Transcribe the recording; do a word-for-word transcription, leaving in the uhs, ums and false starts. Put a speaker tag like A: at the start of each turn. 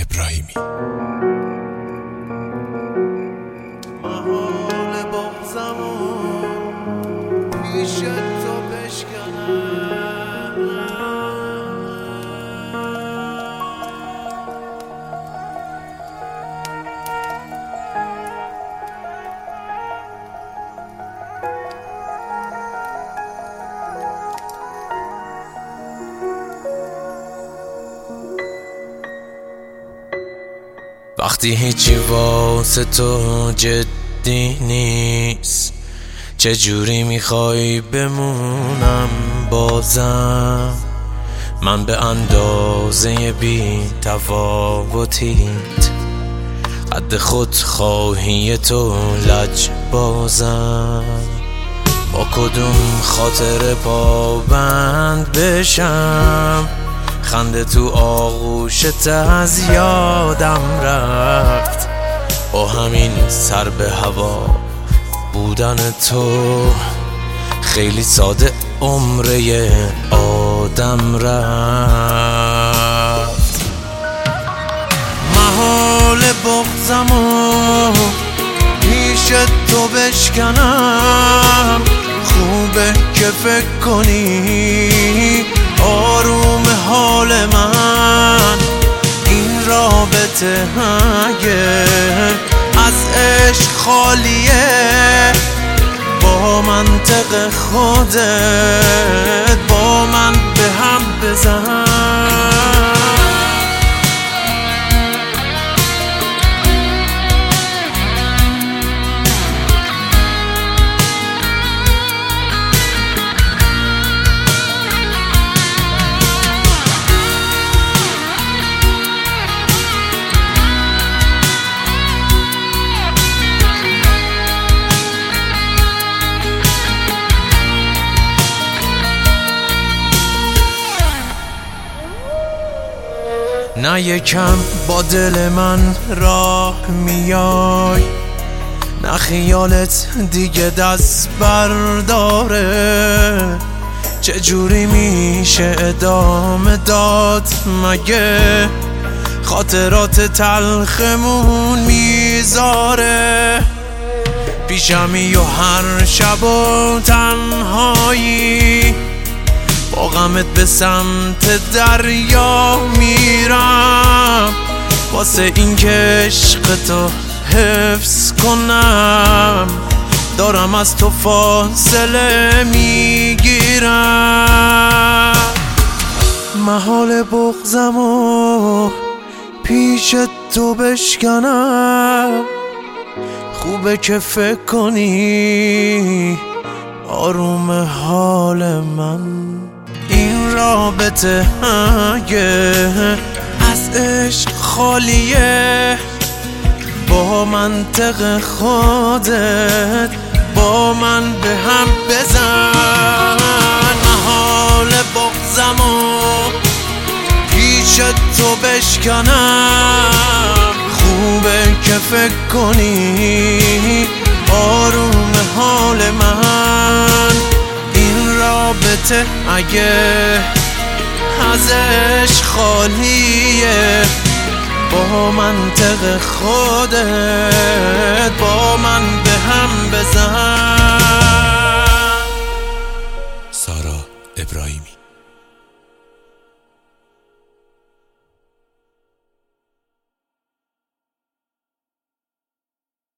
A: ابراهیمی.
B: محال بغضمو پیش تو بشکنم، وقتی هیچی واسه تو جدی نیست، چجوری میخوای بمونم بازم؟ من به اندازه بی تفاوتیت، قد خود خواهی تو لج بازم. با کدوم خاطر پابند بشم، خنده تو آغوشت از یادم رفت. با همین سر به هوا بودن تو، خیلی ساده عمره آدم رفت. محال بغضمو پیش تو بشکنم، خوبه که فکر کنی آروم حال من. این رابطه اگه از عشق خالیه، با منطق خودت با من به هم بزن. نه یکم با دل من راه میای، نه خیالت دیگه دست برداره. چجوری میشه ادامه داد مگه؟ خاطرات تلخمون میذاره. پیشمی و هر شب و تنهایی، با غمت به سمت دریا میرم. واسه این که عشق تو حفظ کنم، دارم از تو فاصله میگیرم. محال بغضمو پیش تو بشکنم، خوبه که فکر کنی آروم حال من. این رابطه اگه از عشق خالیه، با منطق خودت با من به هم بزن. محال بغضمو پیش تو بشکنم، خوبه که فکر کنی آروم حال من. این رابطه اگه ازش خالیه، با منطق خودت با من به هم بزن.
A: سارا ابراهیمی.